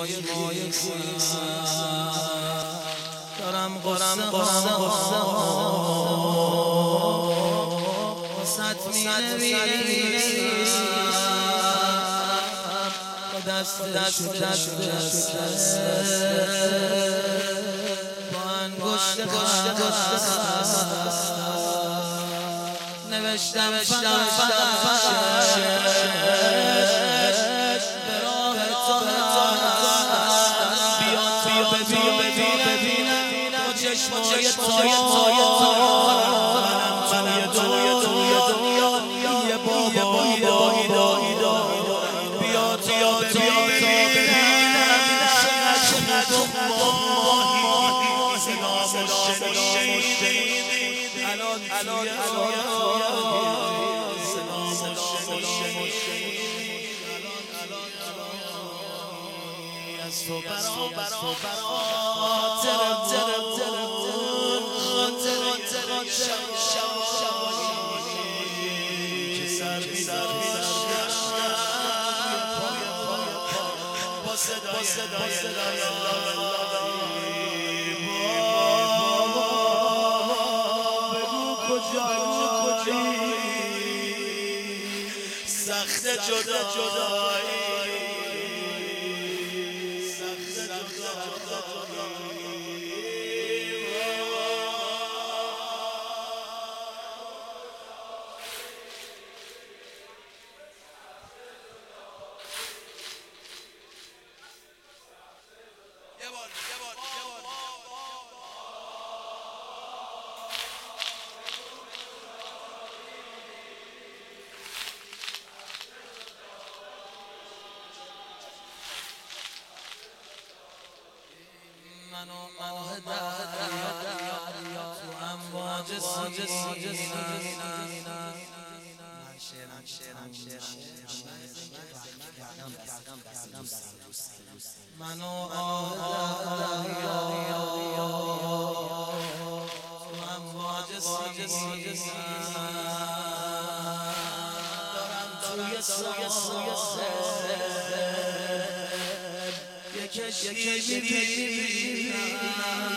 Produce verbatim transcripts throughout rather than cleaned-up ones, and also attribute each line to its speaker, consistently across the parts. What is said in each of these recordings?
Speaker 1: دارم قرم قصه قصه وسط می نویسم با دست دست شکسته با انگشت نوشتم فقط به راه تو بیا ببینم با چشمای توی منم توی دنیا یه بابایی دایی بیا بیا ببینم چقدر ماهی سلام و شنیدی الان توی سلام و شنیدی از تو برا خاطرم خاطرم که سر با صدای بگو کجایی سخت جدایی منو ماه دریا تو امواج سینا منو آه دریا تو امواج سینا دارم توی سایه یک کشتی میبینم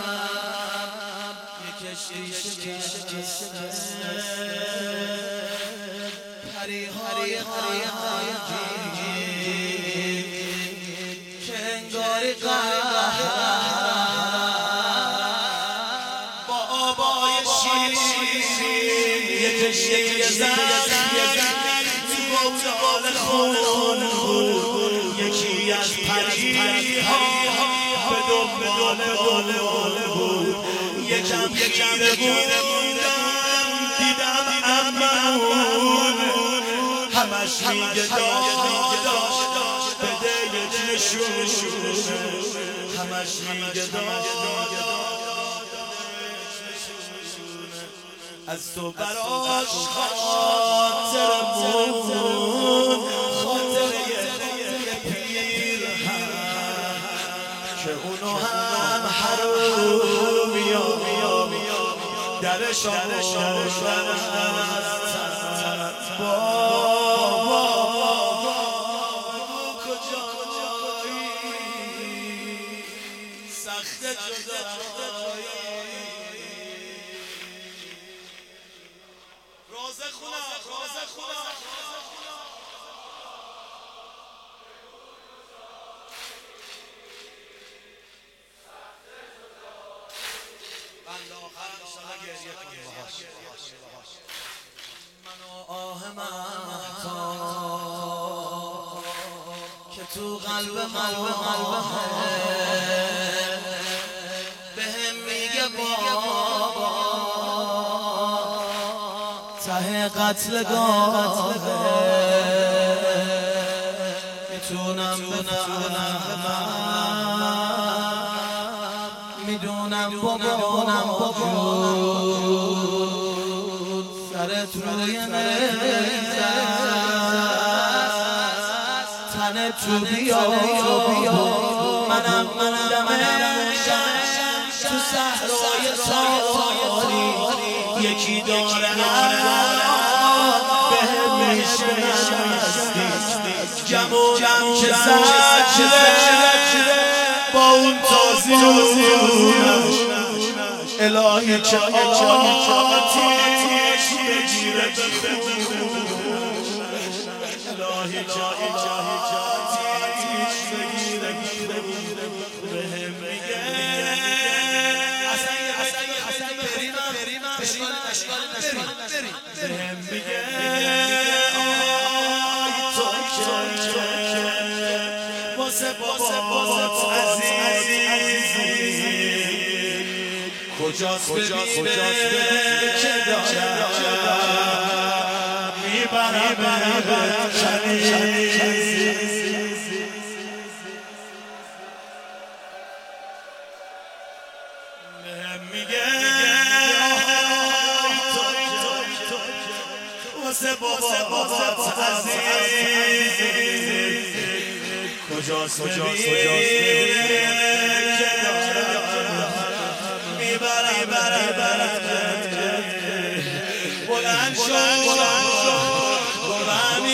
Speaker 1: یک کشتی شکسته پریهای غمگین که انگاری قهرم با آبای شیرین یک کشتی زمین تو گودال خون یکی از پریها به دنبال بود یکم گیره بودم دیدم امون همش میگه داشت بده یک نشون همش میگه داشت از تو براش خاطرمون خاطره که اونو هم حرومی درش آوردن از بابا کجایی سخت جدایی روزه خونه روزه خونه منو آه مهتاب که تو قلب قلب قلب بهم میگه بابا ته قتلگاه میتونم بنامم میدونم بابونم بابون سر توی نیزه تن تو بیا منم موندم تو صحرای ساری یکی داره بهم میشناستی گمونم که زجره با اون تازیونش الهی که آتیش بگیره الهی که آتیش بگیره بهم میگه بهم میگه آی تو که واسه بابات عزیزی کجاست ببینه که دارم میبرم کنیز بهم میگه واسه بابات عزیز کجاست ببینه که دارم میبرم بلند شد گفتم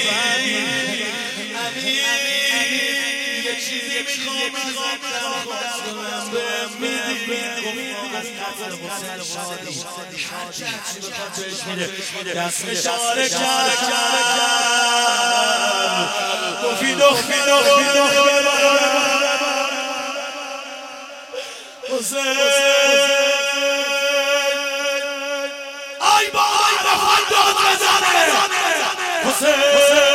Speaker 1: یه چیزی میخوام ازت بهم میدی از قتل حسین شادی هرچی بخواد بهش میده دست اشاره کرد گفتی دختی دختی حسین آی با آی بخواد داد بزنه حسین